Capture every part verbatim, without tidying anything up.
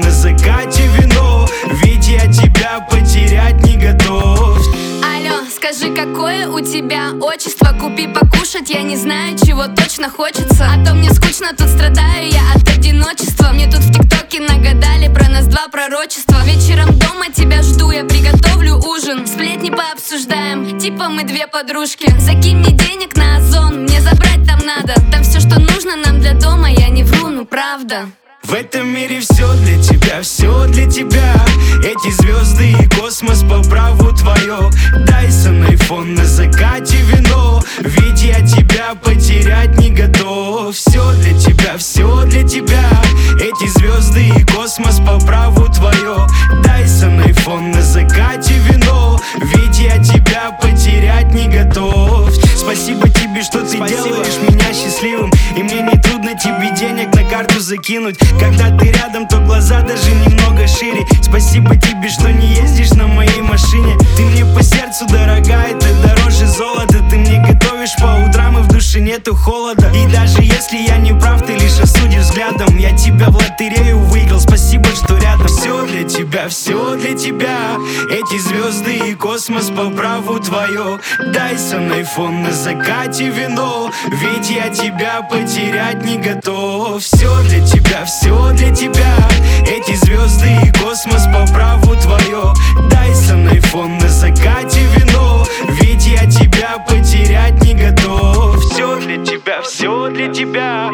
на закате вино, ведь я тебя потерять не готов. Алло, скажи, какое у тебя отчество? Купи покушать, я не знаю, чего точно хочется. А то мне скучно, тут страдаю я от одиночества. Мне тут в ТикТоке нагадали про нас два пророчества. Вечером дома тебя жду, я приготовлю ужин. Сплетни пообсуждаем, типа мы две подружки. Закинь мне денег на Озон, мне забрать там надо. Там все, что нужно нам для дома, я не вру, ну правда. В этом мире все для тебя, все для тебя. Эти звезды и космос по праву твое. Дайсон, айфон, на закате вино, ведь я тебя потерять не готов. Все для тебя, все для тебя. Эти звезды и космос по праву твое. Дайсон, айфон, на закате вино, ведь я тебя потерять не готов. Спасибо тебе, что ты Спасибо. делаешь меня счастливым. И мне не трудно тебе денег на карту закинуть. Когда ты рядом, то глаза даже немного шире. Спасибо тебе, что не ездишь на моей машине. Ты мне по сердцу дорогая, ты дороже золота. Ты мне готовишь по утрам, и в душе нету холода. И даже если я не прав, ты лишь осудишь взглядом. Я тебя в лотерею выиграл, спасибо, что рядом. Все для тебя, все для тебя. Эти звезды и космос по праву твое. Дайсон, айфон, на закате вино, ведь я тебя потерять не готов. Все для тебя, все для тебя. Эти звезды и космос по праву твое. Дайсон, айфон, на закате вино, ведь я тебя потерять не готов. Все для тебя, все для тебя.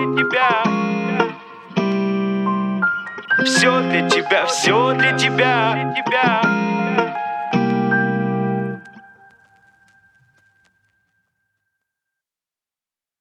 Все для тебя, все для тебя.